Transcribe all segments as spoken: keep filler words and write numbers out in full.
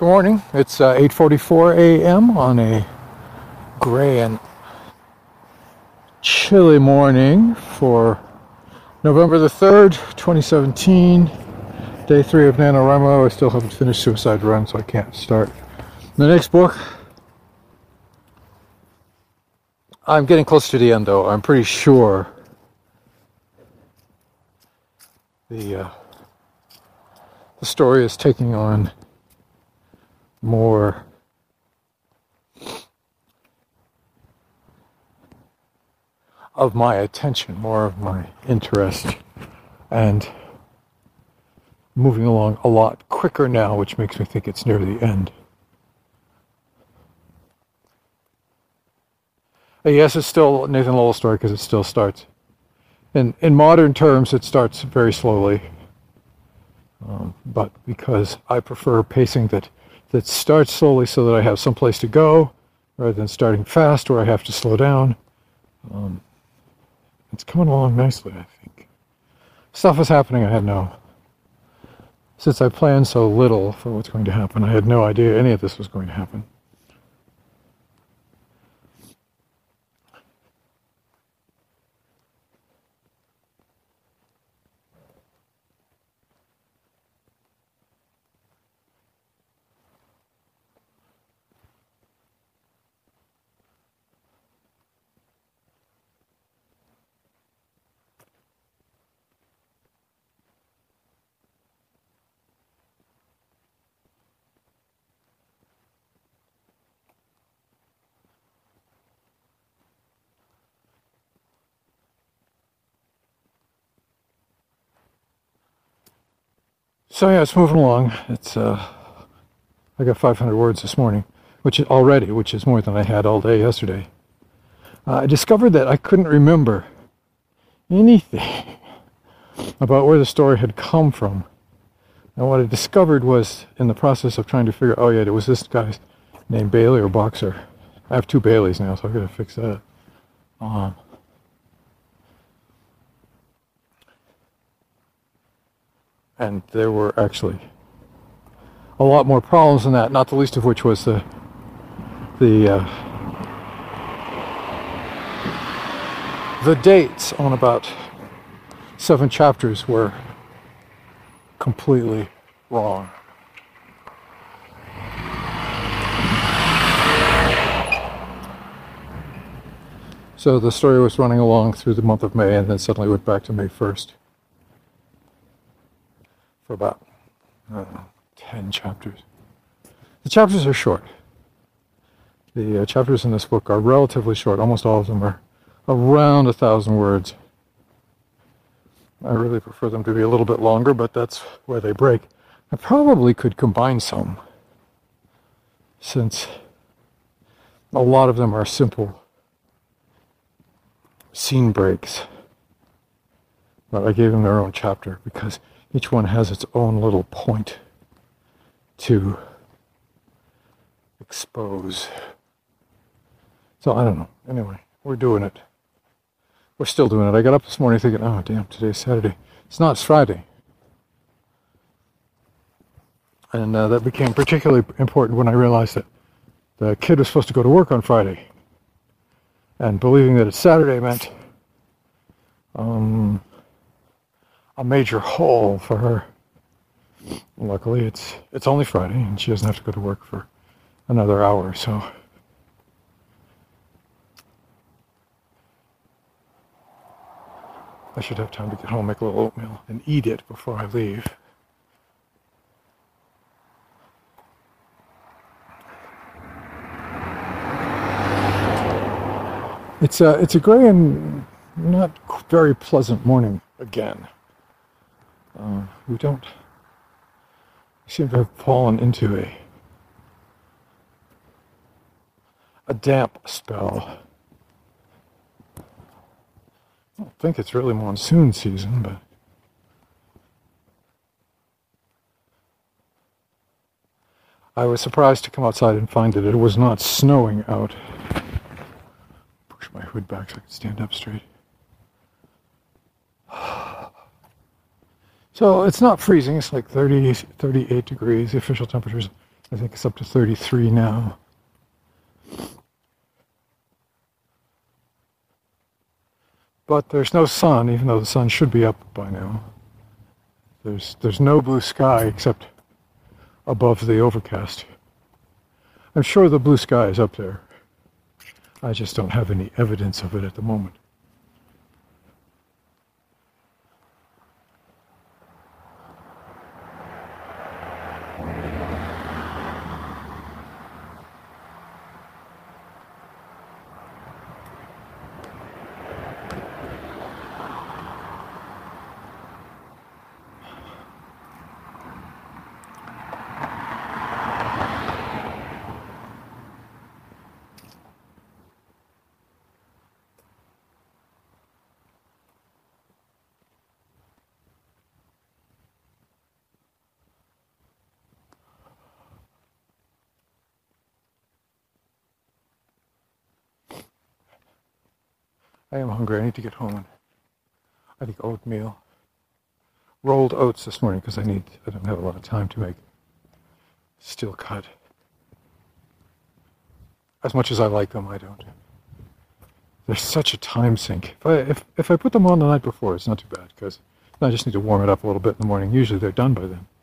Good morning. It's uh, eight forty-four a.m. on a gray and chilly morning for November the third, twenty seventeen. Day three of NaNoWriMo. I still haven't finished Suicide Run, so I can't start the next book. I'm getting close to the end, though. I'm pretty sure the uh, the story is taking on more of my attention, more of my interest, and moving along a lot quicker now, which makes me think it's near the end. Uh, yes, it's still Nathan Lowell's story because it still starts. In in modern terms, it starts very slowly, um, but because I prefer pacing that that starts slowly so that I have some place to go, rather than starting fast where I have to slow down. Um, it's coming along nicely, I think. Stuff is happening I had no... Since I planned so little for what's going to happen, I had no idea any of this was going to happen. So yeah, it's moving along. It's uh, I got five hundred words this morning, which is already, which is more than I had all day yesterday. Uh, I discovered that I couldn't remember anything about where the story had come from. And what I discovered was, in the process of trying to figure, oh yeah, it was this guy named Bailey or Boxer. I have two Baileys now, so I've got to fix that. Um, And there were actually a lot more problems than that, not the least of which was the the uh, the dates on about seven chapters were completely wrong. So the story was running along through the month of May and then suddenly went back to May first. For about, I don't know, ten chapters. The chapters are short. The uh, chapters in this book are relatively short. Almost all of them are around a thousand words. I really prefer them to be a little bit longer, but that's where they break. I probably could combine some, since a lot of them are simple scene breaks. But I gave them their own chapter because each one has its own little point to expose. So I don't know. Anyway, we're doing it. We're still doing it. I got up this morning thinking, oh damn, today's Saturday. It's not, it's Friday. And uh, that became particularly important when I realized that the kid was supposed to go to work on Friday. And believing that it's Saturday meant um, a major hole for her. Luckily, it's it's only Friday, and she doesn't have to go to work for another hour, so... I should have time to get home, make a little oatmeal, and eat it before I leave. It's a, it's a gray and not very pleasant morning again. Uh, we don't seem to have fallen into a a damp spell. I don't think it's really monsoon season, but I was surprised to come outside and find that it was not snowing out. Push my hood back so I can stand up straight. So it's not freezing, it's like thirty, thirty-eight degrees. The official temperature is I think it's up to thirty-three now. But there's no sun, even though the sun should be up by now. There's, there's no blue sky except above the overcast. I'm sure the blue sky is up there. I just don't have any evidence of it at the moment. I am hungry. I need to get home and I think oatmeal. Rolled oats this morning because I need, I don't have a lot of time to make steel cut. As much as I like them, I don't. They're such a time sink. If I, if, if I put them on the night before, it's not too bad because I just need to warm it up a little bit in the morning. Usually they're done by then.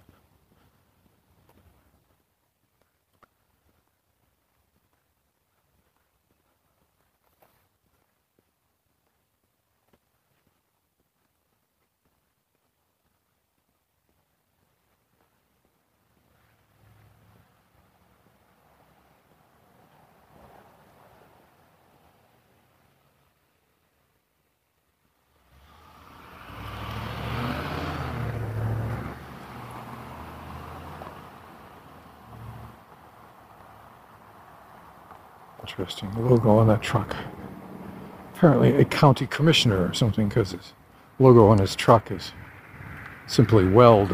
Interesting. The logo on that truck. Apparently a county commissioner or something because his logo on his truck is simply Weld.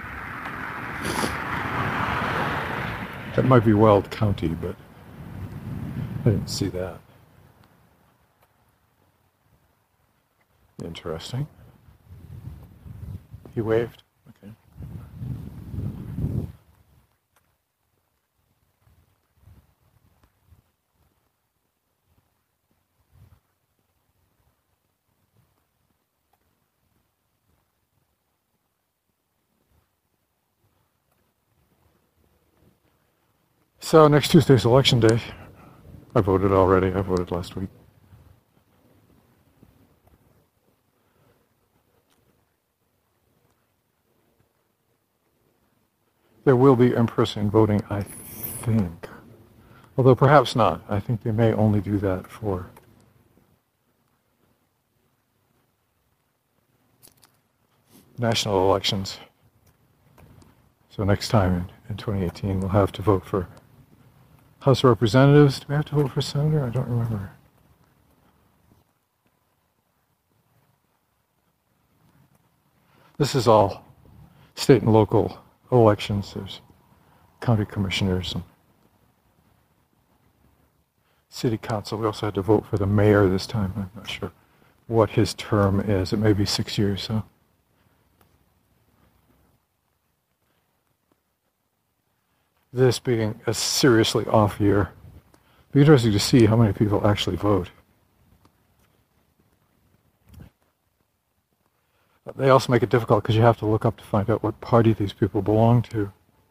That might be Weld County, but I didn't see that. Interesting. He waved. Okay. So next Tuesday's election day. I voted already. I voted last week. There will be in-person voting, I think. Although perhaps not. I think they may only do that for national elections. So next time in, in twenty eighteen, we'll have to vote for House of Representatives. Do we have to vote for Senator? I don't remember. This is all state and local elections. There's county commissioners and city council. We also had to vote for the mayor this time. I'm not sure what his term is. It may be six years, so. This being a seriously off year. It'll be interesting to see how many people actually vote. They also make it difficult because you have to look up to find out what party these people belong to.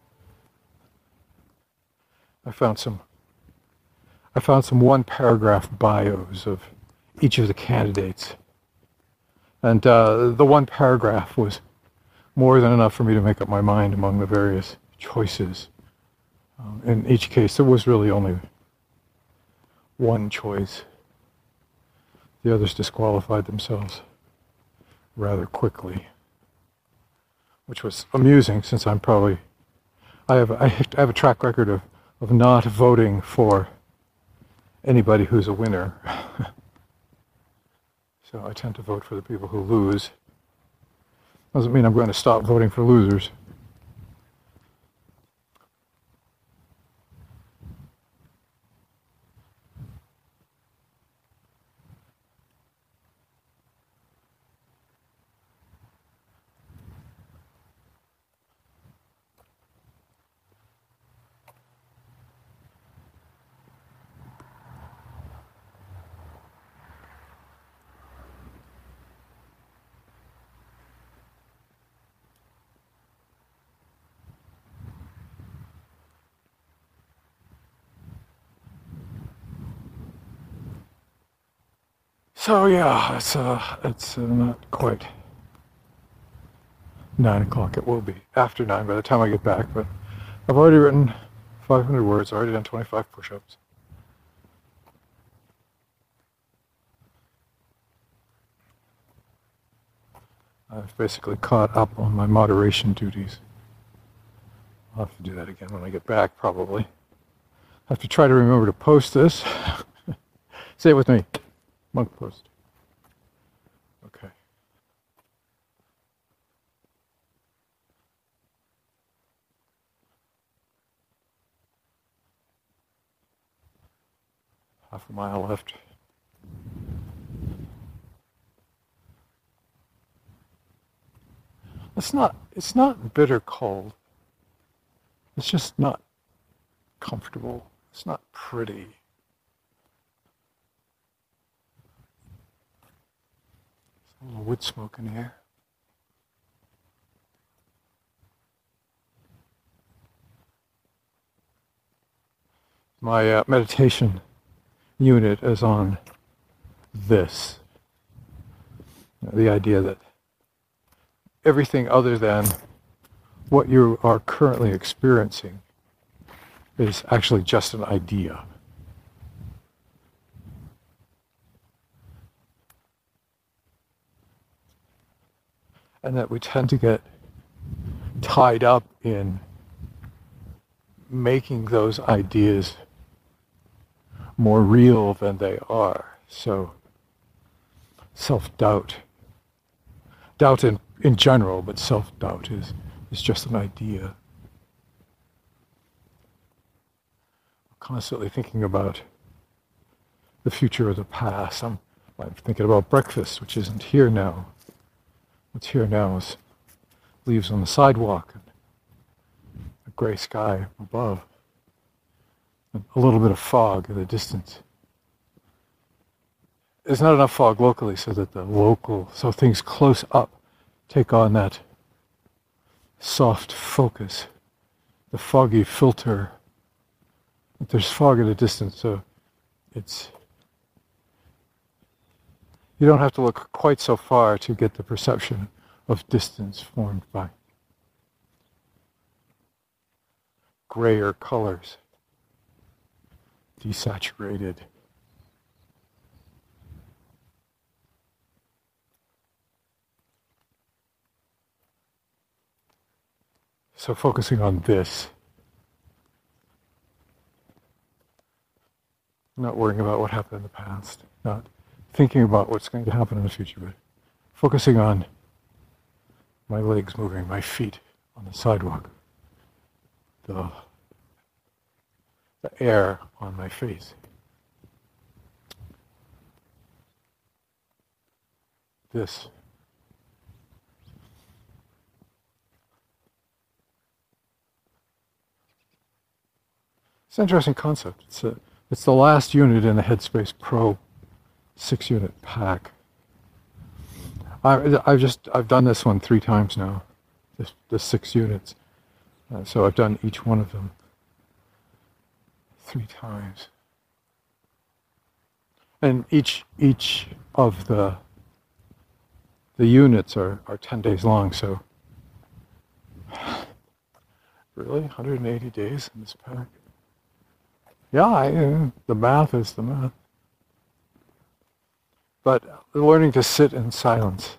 I found some I found some one-paragraph bios of each of the candidates. And uh, the one paragraph was more than enough for me to make up my mind among the various choices. Um, in each case, there was really only one choice. The others disqualified themselves rather quickly, which was amusing since I'm probably, I have, I have a track record of, of not voting for anybody who's a winner. So I tend to vote for the people who lose. Doesn't mean I'm going to stop voting for losers. So yeah, it's uh, it's uh, not quite nine o'clock. It will be after nine by the time I get back. But I've already written five hundred words. Already done twenty-five push-ups. I've basically caught up on my moderation duties. I'll have to do that again when I get back, probably. I have to try to remember to post this. Say it with me. Monk post. Okay. Half a mile left. It's not, it's not bitter cold. It's just not comfortable. It's not pretty. There's a little wood smoke in here. My uh, meditation unit is on this. The idea that everything other than what you are currently experiencing is actually just an idea. And that we tend to get tied up in making those ideas more real than they are. So self-doubt, doubt in, in general, but self-doubt is, is just an idea. Constantly thinking about the future or the past. I'm, I'm thinking about breakfast, which isn't here now. What's here now is leaves on the sidewalk and a gray sky above. A little bit of fog in the distance. There's not enough fog locally so that the local, so things close up take on that soft focus, the foggy filter. But there's fog at a distance, so it's, you don't have to look quite so far to get the perception of distance formed by grayer colors. Desaturated. So focusing on this, not worrying about what happened in the past, not thinking about what's going to happen in the future, but focusing on my legs moving, my feet on the sidewalk, the the air on my face. This. It's an interesting concept. It's a, it's the last unit in the Headspace Pro six-unit pack. I, I've just I've done this one three times now. This the six units. Uh, so I've done each one of them three times, and each each of the the units are, are ten days long. So really, one hundred eighty days in this pack. Yeah, I, uh, the math is the math. But learning to sit in silence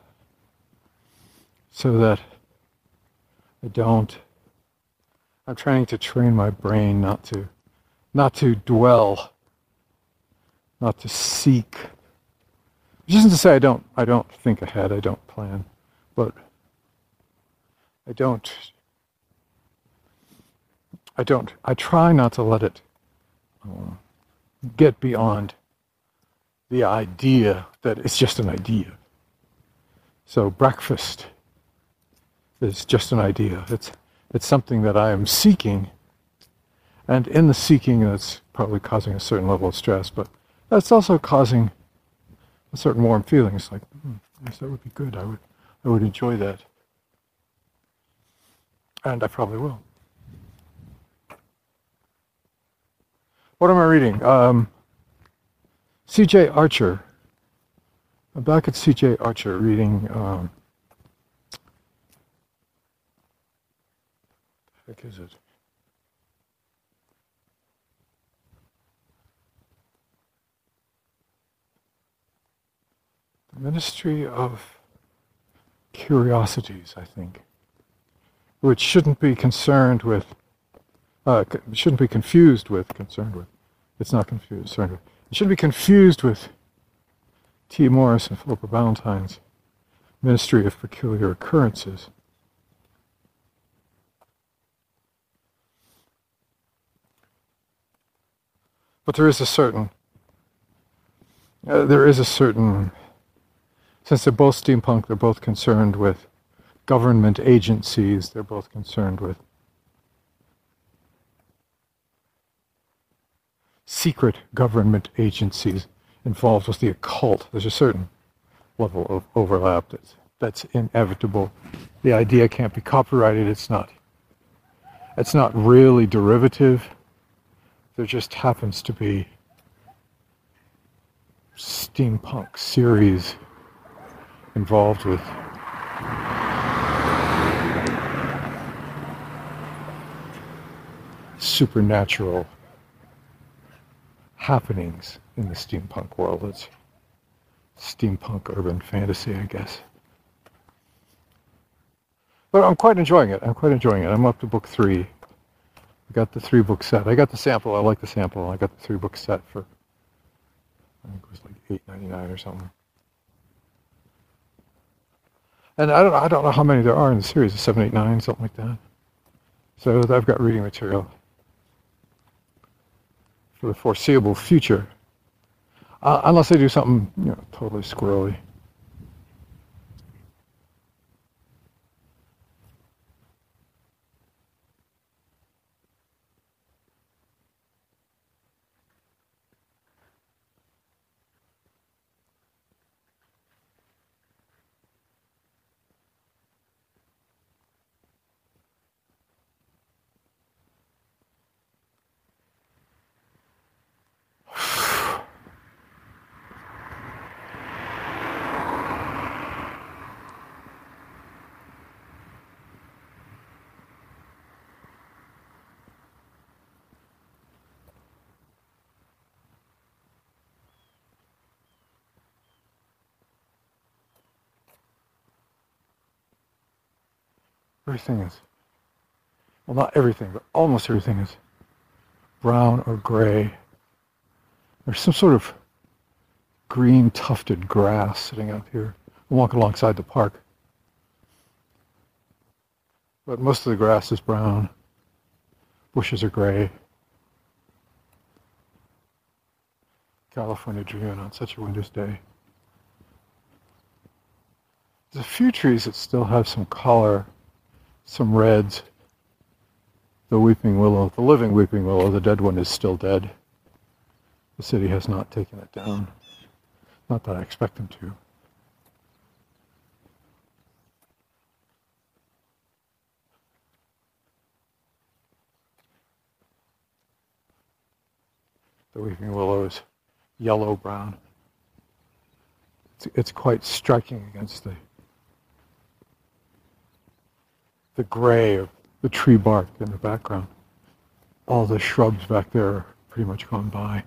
so that I don't. I'm trying to train my brain not to. Not to dwell, not to seek. Which isn't to say I don't, I don't think ahead, I don't plan, but I don't, I don't, I try not to let it uh, get beyond the idea that it's just an idea. So breakfast is just an idea. It's, it's something that I am seeking. And in the seeking, that's probably causing a certain level of stress, but that's also causing a certain warm feeling. It's like, hmm, yes, that would be good. I would, I would enjoy that, and I probably will. What am I reading? Um, C J Archer I'm back at C J Archer reading, um, what the heck is it? The Ministry of Curiosities, I think, which shouldn't be concerned with, uh, shouldn't be confused with, concerned with, it's not confused, concerned with, it shouldn't be confused with T. Morris and Philippa Ballantyne's Ministry of Peculiar Occurrences. But there is a certain, uh, there is a certain, since they're both steampunk, they're both concerned with government agencies, they're both concerned with secret government agencies involved with the occult. There's a certain level of overlap that's, that's inevitable. The idea can't be copyrighted, it's not. It's not really derivative. There just happens to be steampunk series involved with supernatural happenings in the steampunk world. It's steampunk urban fantasy, I guess. But I'm quite enjoying it. I'm quite enjoying it. I'm up to book three. I got the three book set. I got the sample. I like the sample. I got the three book set for, I think it was like eight ninety-nine or something. And I don't I don't know how many there are in the series. seven, eight, nine, something like that. So I've got reading material for the foreseeable future, uh, unless they do something, you know, totally squirrely. Everything is, well, not everything, but almost everything is brown or gray. There's some sort of green tufted grass sitting out here. I walk alongside the park. But most of the grass is brown. Bushes are gray. California dreaming on such a winter's day. There's a few trees that still have some color, some reds. The weeping willow, the living weeping willow, the dead one is still dead. The city has not taken it down. Not that I expect them to. The weeping willow is yellow-brown. It's, it's quite striking against the the gray of the tree bark in the background. All the shrubs back there are pretty much gone by.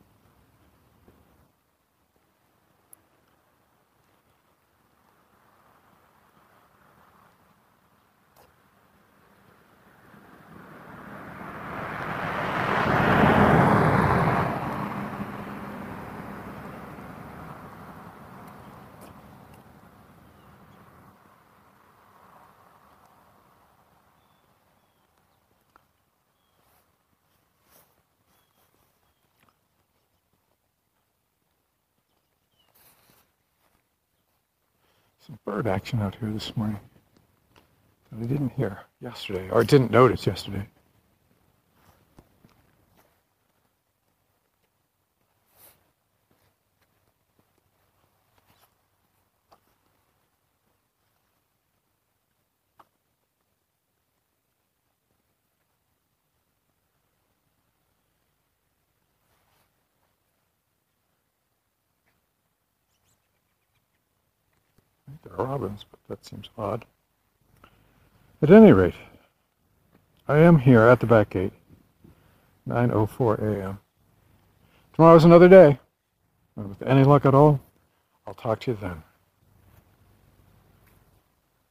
Some bird action out here this morning that I didn't hear yesterday, or didn't notice yesterday. there are robins, but that seems odd. At any rate, I am here at the back gate, nine oh four a.m. Tomorrow's another day, and with any luck at all, I'll talk to you then.